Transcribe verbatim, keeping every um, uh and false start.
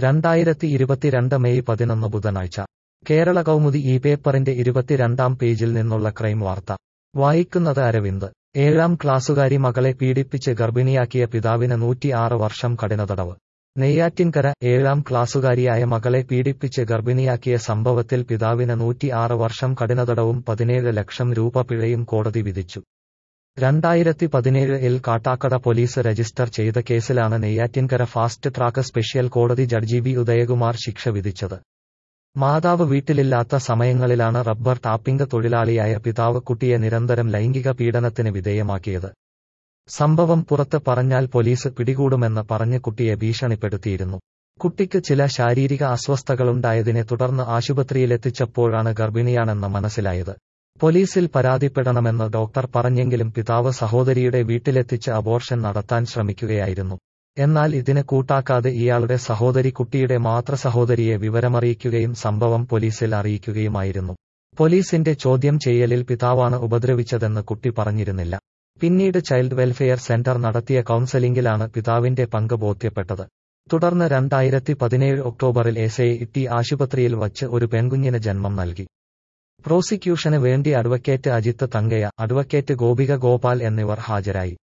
രണ്ടായിരത്തി ഇരുപത്തിരണ്ട് മെയ് പതിനൊന്ന് ബുധനാഴ്ച കേരള കൗമുദി ഈ പേപ്പറിന്റെ ഇരുപത്തിരണ്ടാം പേജിൽ നിന്നുള്ള ക്രൈം വാർത്ത വായിക്കുന്നത് അരവിന്ദ്. ഏഴാം ക്ലാസുകാരി മകളെ പീഡിപ്പിച്ച് ഗർഭിണിയാക്കിയ പിതാവിന് നൂറ്റിയാറ് വർഷം കഠിനതടവ്. നെയ്യാറ്റിൻകര. ഏഴാം ക്ലാസുകാരിയായ മകളെ പീഡിപ്പിച്ച് ഗർഭിണിയാക്കിയ സംഭവത്തിൽ പിതാവിന് നൂറ്റിയാറ് വർഷം കഠിനതടവും പതിനേഴ് ലക്ഷം രൂപ പിഴയും കോടതി വിധിച്ചു. രണ്ടായിരത്തി പതിനേഴ് ഇൽ കാട്ടാക്കട പോലീസ് രജിസ്റ്റർ ചെയ്ത കേസിലാണ് നെയ്യാറ്റിൻകര ഫാസ്റ്റ് ട്രാക്ക് സ്പെഷ്യൽ കോടതി ജഡ്ജി ബി ഉദയകുമാർ ശിക്ഷ വിധിച്ചത്. മാതാവ് വീട്ടിലില്ലാത്ത സമയങ്ങളിലാണ് റബ്ബർ ടാപ്പിംഗ് തൊഴിലാളിയായ പിതാവ് കുട്ടിയെ നിരന്തരം ലൈംഗിക പീഡനത്തിന് വിധേയമാക്കിയത്. സംഭവം പുറത്ത് പറഞ്ഞാൽ പോലീസ് പിടികൂടുമെന്ന് പറഞ്ഞ് കുട്ടിയെ ഭീഷണിപ്പെടുത്തിയിരുന്നു. കുട്ടിക്ക് ചില ശാരീരിക അസ്വസ്ഥതകളുണ്ടായതിനെ തുടർന്ന് ആശുപത്രിയിലെത്തിച്ചപ്പോഴാണ് ഗർഭിണിയാണെന്ന് മനസ്സിലായത്. പോലീസിൽ പരാതിപ്പെടണമെന്ന് ഡോക്ടർ പറഞ്ഞെങ്കിലും പിതാവ് സഹോദരിയുടെ വീട്ടിലെത്തിച്ച് അബോർഷൻ നടത്താൻ ശ്രമിക്കുകയായിരുന്നു. എന്നാൽ ഇതിന് കൂട്ടാക്കാതെ ഇയാളുടെ സഹോദരി കുട്ടിയുടെ മാതൃസഹോദരിയെ വിവരമറിയിക്കുകയും സംഭവം പോലീസിൽ അറിയിക്കുകയുമായിരുന്നു. പോലീസിന്റെ ചോദ്യം ചെയ്യലിൽ പിതാവാണ് ഉപദ്രവിച്ചതെന്ന് കുട്ടി പറഞ്ഞിരുന്നില്ല. പിന്നീട് ചൈൽഡ് വെൽഫെയർ സെന്റർ നടത്തിയ കൗൺസലിംഗിലാണ് പിതാവിന്റെ പങ്ക് ബോധ്യപ്പെട്ടത്. തുടർന്ന് രണ്ടായിരത്തി പതിനേഴ് ഒക്ടോബറിൽ എസ് ഐ ടി ആശുപത്രിയിൽ വച്ച് ഒരു പെൺകുഞ്ഞിന് ജന്മം നൽകി. പ്രോസിക്യൂഷന് വേണ്ടി അഡ്വക്കേറ്റ് അജിത്ത് തങ്കയ, അഡ്വക്കേറ്റ് ഗോപിക ഗോപാൽ എന്നിവർ ഹാജരായി.